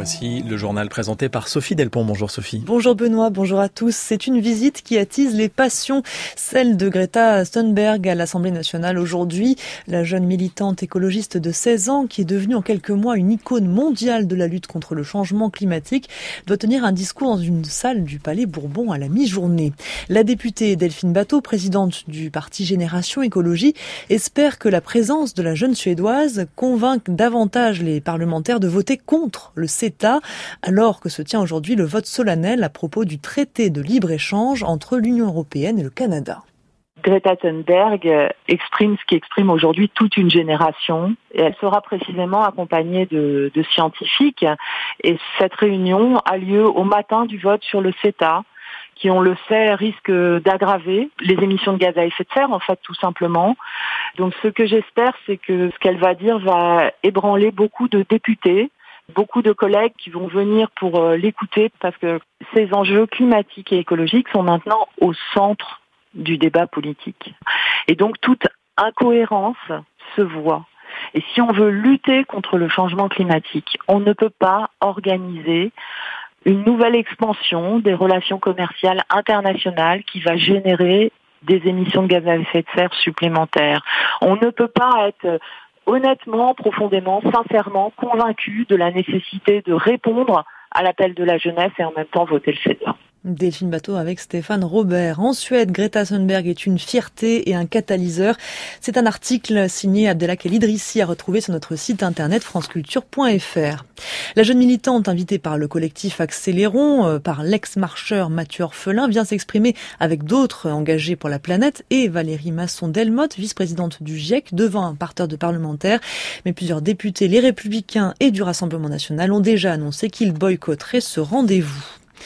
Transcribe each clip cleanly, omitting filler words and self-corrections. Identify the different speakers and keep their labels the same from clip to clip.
Speaker 1: Voici le journal présenté par Sophie Delpont. Bonjour Sophie.
Speaker 2: Bonjour Benoît, bonjour à tous. C'est une visite qui attise les passions, celle de Greta Thunberg à l'Assemblée nationale aujourd'hui. La jeune militante écologiste de 16 ans, qui est devenue en quelques mois une icône mondiale de la lutte contre le changement climatique, doit tenir un discours dans une salle du Palais Bourbon à la mi-journée. La députée Delphine Batho, présidente du parti Génération Écologie, espère que la présence de la jeune Suédoise convainque davantage les parlementaires de voter contre le CETA, alors que se tient aujourd'hui le vote solennel à propos du traité de libre-échange entre l'Union européenne et le Canada.
Speaker 3: Greta Thunberg exprime ce qui exprime aujourd'hui toute une génération et elle sera précisément accompagnée de scientifiques. Et cette réunion a lieu au matin du vote sur le CETA, qui, on le sait, risque d'aggraver les émissions de gaz à effet de serre, en fait, tout simplement. Donc ce que j'espère, c'est que ce qu'elle va dire va ébranler beaucoup de députés, beaucoup de collègues qui vont venir pour l'écouter, parce que ces enjeux climatiques et écologiques sont maintenant au centre du débat politique. Et donc toute incohérence se voit. Et si on veut lutter contre le changement climatique, on ne peut pas organiser une nouvelle expansion des relations commerciales internationales qui va générer des émissions de gaz à effet de serre supplémentaires. On ne peut pas être honnêtement, profondément, sincèrement convaincu de la nécessité de répondre à l'appel de la jeunesse et en même temps voter le CETA.
Speaker 2: Delphine Batho avec Stéphane Robert. En Suède, Greta Thunberg est une fierté et un catalyseur. C'est un article signé Abdelak El Idrissi à retrouver sur notre site internet franceculture.fr. La jeune militante invitée par le collectif Accélérons, par l'ex-marcheur Mathieu Orphelin, vient s'exprimer avec d'autres engagés pour la planète et Valérie Masson-Delmotte, vice-présidente du GIEC, devant un parterre de parlementaires. Mais plusieurs députés, les Républicains et du Rassemblement national, ont déjà annoncé qu'ils boycotteraient ce rendez-vous.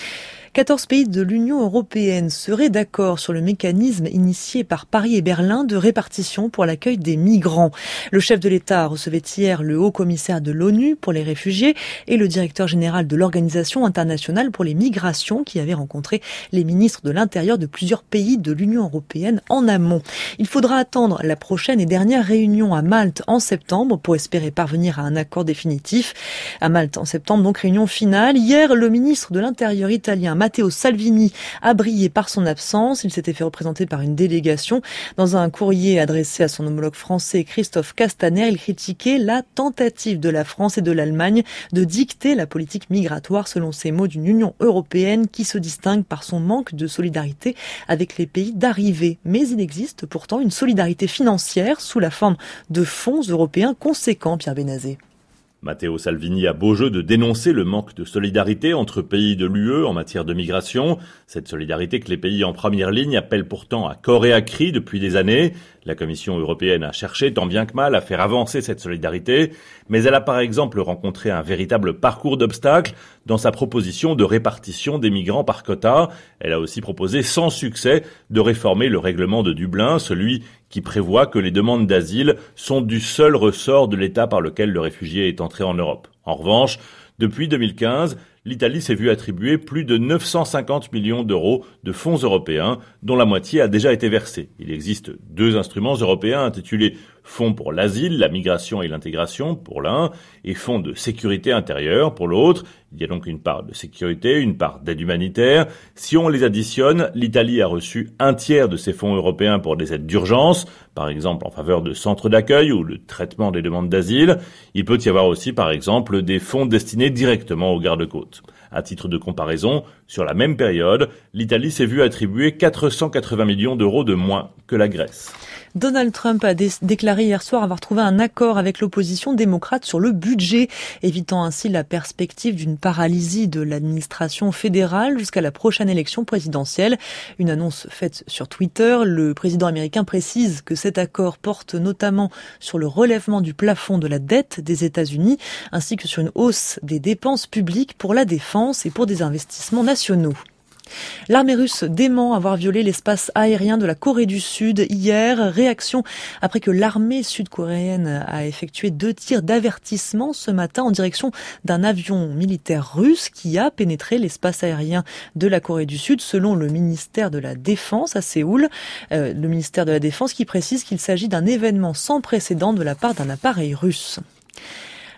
Speaker 2: 14 pays de l'Union européenne seraient d'accord sur le mécanisme initié par Paris et Berlin de répartition pour l'accueil des migrants. Le chef de l'État recevait hier le haut-commissaire de l'ONU pour les réfugiés et le directeur général de l'Organisation internationale pour les migrations qui avait rencontré les ministres de l'Intérieur de plusieurs pays de l'Union européenne en amont. Il faudra attendre la prochaine et dernière réunion à Malte en septembre pour espérer parvenir à un accord définitif. À Malte en septembre, donc réunion finale. Hier, le ministre de l'Intérieur italien Matteo Salvini a brillé par son absence. Il s'était fait représenter par une délégation. Dans un courrier adressé à son homologue français Christophe Castaner, il critiquait la tentative de la France et de l'Allemagne de dicter la politique migratoire, selon ses mots, d'une Union européenne qui se distingue par son manque de solidarité avec les pays d'arrivée. Mais il existe pourtant une solidarité financière sous la forme de fonds européens conséquents, Pierre Benazé.
Speaker 4: Matteo Salvini a beau jeu de dénoncer le manque de solidarité entre pays de l'UE en matière de migration. Cette solidarité que les pays en première ligne appellent pourtant à corps et à cri depuis des années. La Commission européenne a cherché tant bien que mal à faire avancer cette solidarité, mais elle a par exemple rencontré un véritable parcours d'obstacles dans sa proposition de répartition des migrants par quota. Elle a aussi proposé sans succès de réformer le règlement de Dublin, celui qui prévoit que les demandes d'asile sont du seul ressort de l'État par lequel le réfugié est entré en Europe. En revanche, depuis 2015, l'Italie s'est vue attribuer plus de 950 millions d'euros de fonds européens, dont la moitié a déjà été versée. Il existe deux instruments européens intitulés Fonds pour l'asile, la migration et l'intégration pour l'un, et Fonds de sécurité intérieure pour l'autre. Il y a donc une part de sécurité, une part d'aide humanitaire. Si on les additionne, l'Italie a reçu un tiers de ces fonds européens pour des aides d'urgence, par exemple en faveur de centres d'accueil ou le traitement des demandes d'asile. Il peut y avoir aussi, par exemple, des fonds destinés directement aux gardes-côtes. À titre de comparaison, sur la même période, l'Italie s'est vue attribuer 480 millions d'euros de moins que la Grèce.
Speaker 2: Donald Trump a déclaré hier soir avoir trouvé un accord avec l'opposition démocrate sur le budget, évitant ainsi la perspective d'une paralysie de l'administration fédérale jusqu'à la prochaine élection présidentielle. Une annonce faite sur Twitter, le président américain précise que cet accord porte notamment sur le relèvement du plafond de la dette des États-Unis, ainsi que sur une hausse des dépenses publiques pour la défense et pour des investissements nationaux. L'armée russe dément avoir violé l'espace aérien de la Corée du Sud hier. Réaction après que l'armée sud-coréenne a effectué 2 tirs d'avertissement ce matin en direction d'un avion militaire russe qui a pénétré l'espace aérien de la Corée du Sud, selon le ministère de la Défense à Séoul. Le ministère de la Défense qui précise qu'il s'agit d'un événement sans précédent de la part d'un appareil russe.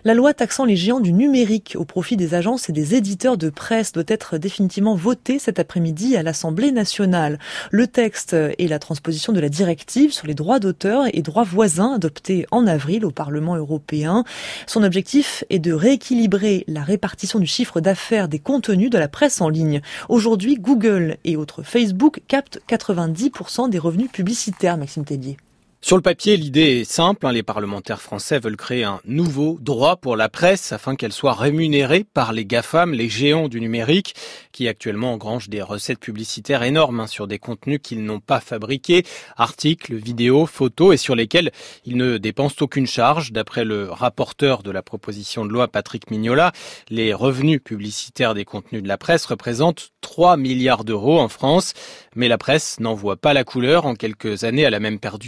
Speaker 2: La loi taxant les géants du numérique au profit des agences et des éditeurs de presse doit être définitivement votée cet après-midi à l'Assemblée nationale. Le texte est la transposition de la directive sur les droits d'auteur et droits voisins adoptée en avril au Parlement européen. Son objectif est de rééquilibrer la répartition du chiffre d'affaires des contenus de la presse en ligne. Aujourd'hui, Google et autres Facebook captent 90% des revenus publicitaires, Maxime Tellier.
Speaker 5: Sur le papier, l'idée est simple. Les parlementaires français veulent créer un nouveau droit pour la presse afin qu'elle soit rémunérée par les GAFAM, les géants du numérique, qui actuellement engrangent des recettes publicitaires énormes sur des contenus qu'ils n'ont pas fabriqués, articles, vidéos, photos et sur lesquels ils ne dépensent aucune charge. D'après le rapporteur de la proposition de loi, Patrick Mignola, les revenus publicitaires des contenus de la presse représentent 3 milliards d'euros en France. Mais la presse n'en voit pas la couleur. En quelques années, elle a même perdu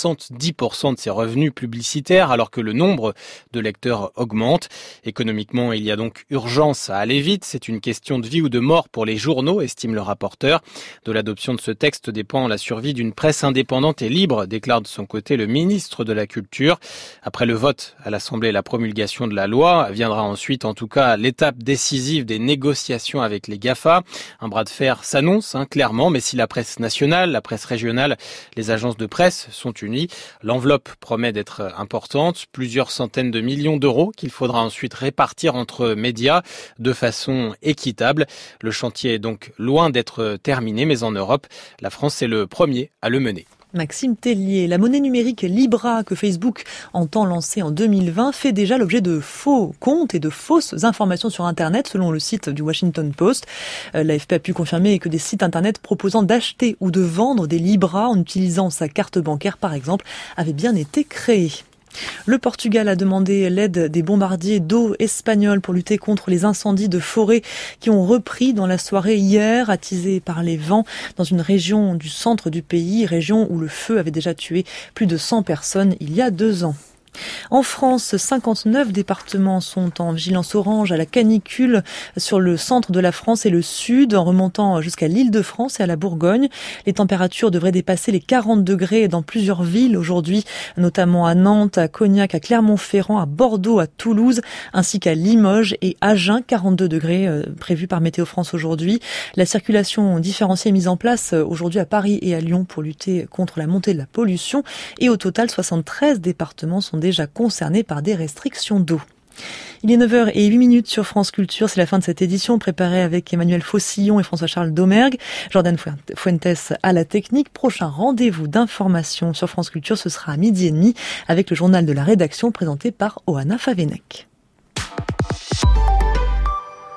Speaker 5: 70% de ses revenus publicitaires alors que le nombre de lecteurs augmente. Économiquement, il y a donc urgence à aller vite. C'est une question de vie ou de mort pour les journaux, estime le rapporteur. De l'adoption de ce texte dépend la survie d'une presse indépendante et libre, déclare de son côté le ministre de la Culture. Après le vote à l'Assemblée et la promulgation de la loi, viendra ensuite en tout cas l'étape décisive des négociations avec les GAFA. Un bras de fer s'annonce clairement, mais si la presse nationale, la presse régionale, les agences de presse sont unies, l'enveloppe promet d'être importante, plusieurs centaines de millions d'euros qu'il faudra ensuite répartir entre médias de façon équitable. Le chantier est donc loin d'être terminé, mais en Europe, la France est le premier à le mener.
Speaker 2: Maxime Tellier, la monnaie numérique Libra que Facebook entend lancer en 2020 fait déjà l'objet de faux comptes et de fausses informations sur Internet selon le site du Washington Post. L'AFP a pu confirmer que des sites Internet proposant d'acheter ou de vendre des Libra en utilisant sa carte bancaire par exemple avaient bien été créés. Le Portugal a demandé l'aide des bombardiers d'eau espagnols pour lutter contre les incendies de forêt qui ont repris dans la soirée hier, attisés par les vents dans une région du centre du pays, région où le feu avait déjà tué plus de 100 personnes il y a 2 ans. En France, 59 départements sont en vigilance orange à la canicule sur le centre de la France et le sud, en remontant jusqu'à l'Île-de-France et à la Bourgogne. Les températures devraient dépasser les 40 degrés dans plusieurs villes aujourd'hui, notamment à Nantes, à Cognac, à Clermont-Ferrand, à Bordeaux, à Toulouse, ainsi qu'à Limoges et Agen, 42 degrés prévus par Météo France aujourd'hui. La circulation différenciée est mise en place aujourd'hui à Paris et à Lyon pour lutter contre la montée de la pollution. Et au total, 73 départements sont déjà concernés par des restrictions d'eau. Il est 9h08 sur France Culture. C'est la fin de cette édition préparée avec Emmanuel Faucillon et François-Charles Domergue. Jordan Fuentes à la technique. Prochain rendez-vous d'information sur France Culture, ce sera à 12h30 avec le journal de la rédaction présenté par Oana Favenec.